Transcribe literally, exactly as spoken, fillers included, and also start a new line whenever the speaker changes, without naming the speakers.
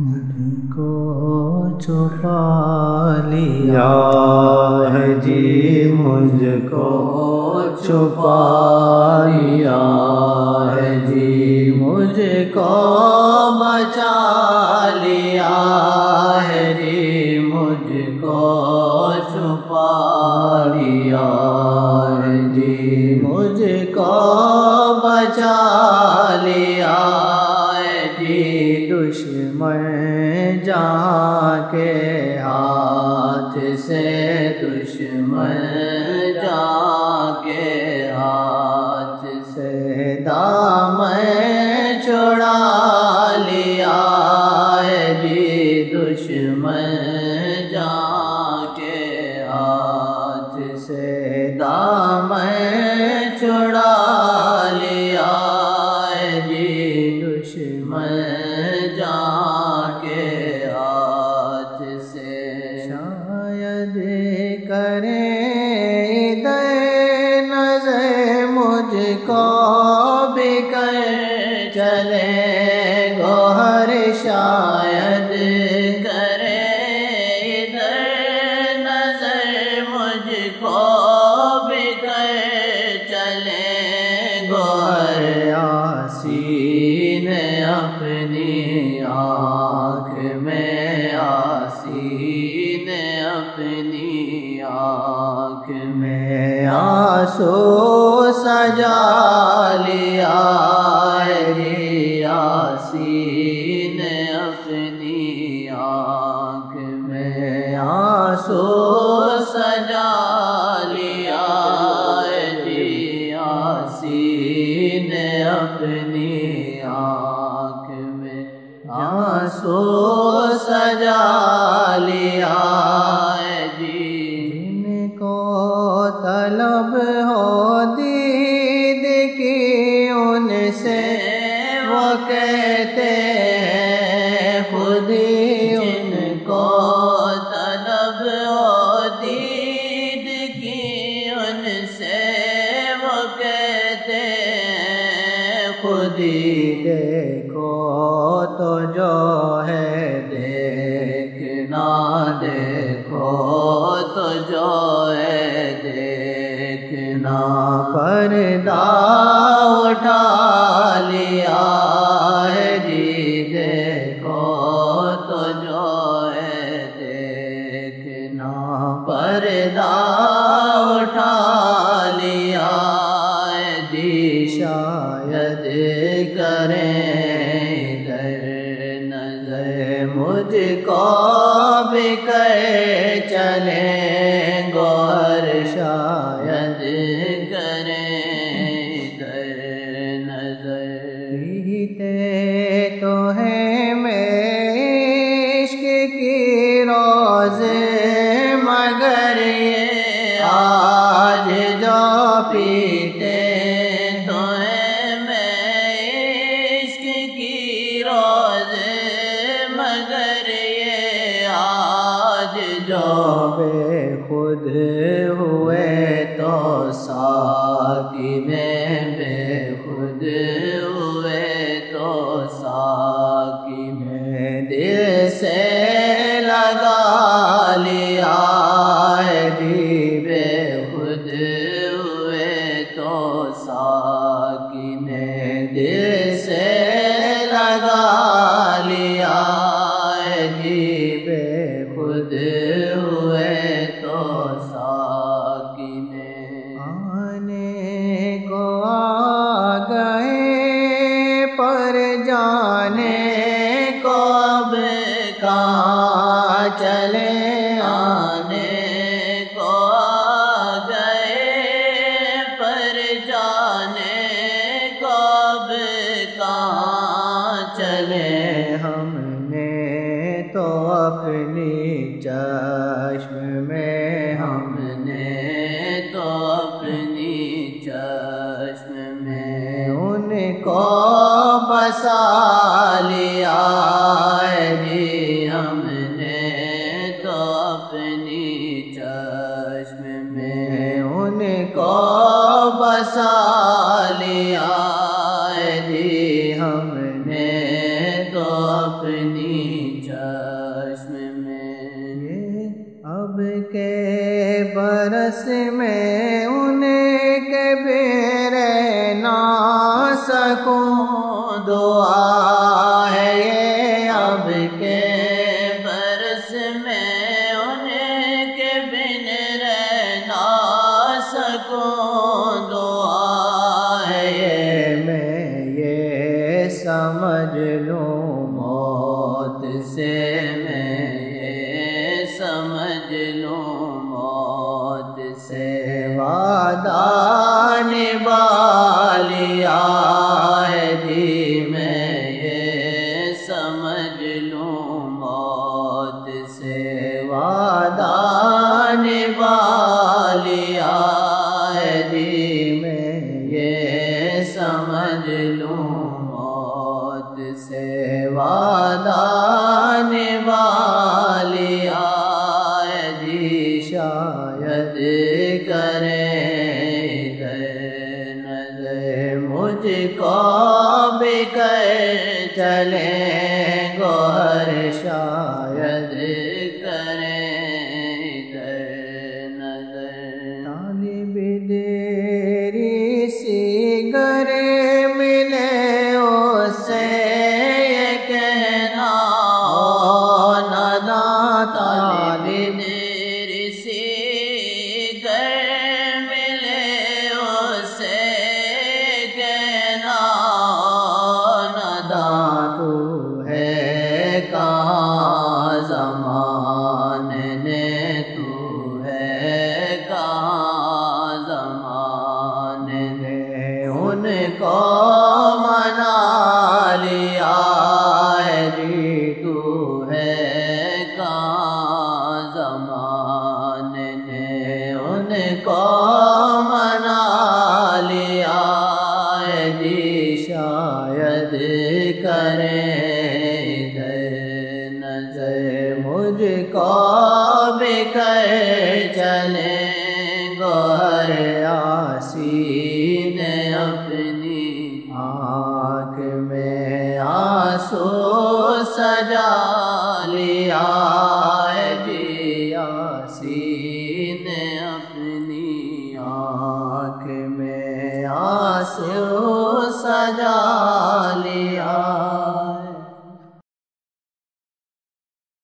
مجھ کو چھپا لیا
ہے جی، مجھ کو چھپا لیا ہے جی،
مجھ کو بچا لیا ہے جی، مجھ کو چھپا لیا ہے جی، مجھ کو بچا لیا ہے جی، دشمن جہاں کے ہاتھ سے، دشمن جہاں کے ہاتھ سے دامن چھڑا لیا ہے جی، دشمن جہاں کے ہاتھ سے دامن چھڑا لیا ہے جی، دشمن جہاں کے ہاتھ سے شاید کریں ادھر نظر مجھ کو بھی کر چلے گوہر، شاید کریں ادھر نظر مجھ کو بھی کر چلے گوہر، آسین اپنی آنکھ میں، آسین اپنی آنکھ میں آنسو سجا لیا ہے جی، آسین اپنی آنکھ میں آنسو سجا لیا ہے جی، آسین اپنی آنکھ میں آنسو سجا لیا ہے جی، جن کو طلب ہو دید کی ان سے وہ کہتے ہیں خودی، جن کو طلب ہو دید کی ان سے وہ کہتے ہیں خودی، دیکھو تو جو ہے دیکھنا، دیکھو تو جو ہے دیکھنا، پردہ اٹھا لیا ہے جی، دیکھو تو جو ہے دیکھنا، پردہ اٹھا لیا ہے جی، شاید کریں ادھر نظر مجھ کو بھی کر چلیں گوہر، شاید کریں ادھر نظر، پیتے تو ہے میں عشق کی روز مگر یہ آج جو پیتے تو ہے میں عشق کی روز مگر یہ آج جو بے خود ہوئے تو ساقی نے بے خود ہوئے تو ساقی نے دل سے لگا لیا ہے جی، بے خود ہوئے تو ساقی نے دل سے لگا لیا ہے جی، بے خود ہوئے تو ساقی نے آنے کو آ گئے پر جانے کو اب کہاں چلے، آنے کو آ گئے پر جانے کو اب کہاں چلے، ہم نے تو اپنی چشم میں، ہم نے تو اپنی چشم میں ان کو بسا لیا ہے جی، ہم نے تو اپنی چشم میں ان کو بسا لیا ہے جی، ہم نے تو اپنی چشم میں
اب کے برس میں ان کے بھی رہ نہ سکوں دعا ہے یہ اب کے
برس میں ان کے بن رہ نہ سکوں دعا ہے یہ
میں یہ سمجھ لوں موت سے میں یہ سمجھ لوں موت سے وعدہ نبھا لیا ہے جی میں یہ سمجھ لوں موت سے وعدہ نبھا لیا ہے جی میں یہ سمجھ لوں موت سے وعدہ نبھا لیا ہے جی شاید کرے نظر مجھ کو بھی کر چلیں گوہر شاید کریں در نظر طالب دیری سی گرے ملے اس سے یہ کہنا او ناداں طالب
دیر سی گر ملے اس سے کہنا
ناداں تو ہے کہاں زمانے نے تو ہے کہاں زمانے نے ان کو منا لیا ہے جی تو ہے کہاں زمانے نے ان کو منا لیا ہے جی شاید کریں در نظر مجھ کو بھی کر چلیں گوہر آسین اپنی آنکھ میں آنسو سجا لیا ہے جی آسین اپنی آنکھ میں آنسو سجا